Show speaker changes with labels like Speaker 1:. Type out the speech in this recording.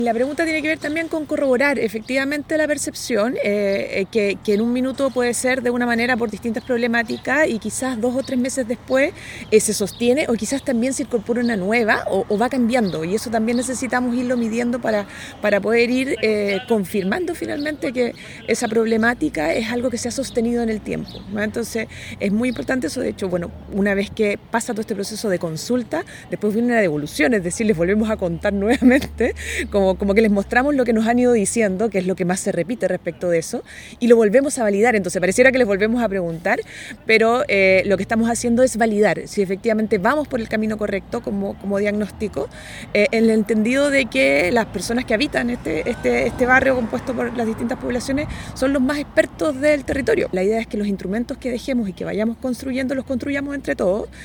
Speaker 1: La pregunta tiene que ver también con corroborar efectivamente la percepción, que en un minuto puede ser de una manera por distintas problemáticas y quizás 2 o 3 meses después se sostiene o quizás también se incorpora una nueva o va cambiando, y eso también necesitamos irlo midiendo para poder ir confirmando finalmente que esa problemática es algo que se ha sostenido en el tiempo, ¿no? Entonces es muy importante eso. De hecho, bueno, una vez que pasa todo este proceso de consulta, después viene la devolución, es decir, les volvemos a contar nuevamente como que les mostramos lo que nos han ido diciendo, que es lo que más se repite respecto de eso, y lo volvemos a validar. Entonces pareciera que les volvemos a preguntar, pero lo que estamos haciendo es validar si efectivamente vamos por el camino correcto como diagnóstico, en el entendido de que las personas que habitan este barrio compuesto por las distintas poblaciones son los más expertos del territorio. La idea es que los instrumentos que dejemos y que vayamos construyendo los construyamos entre todos.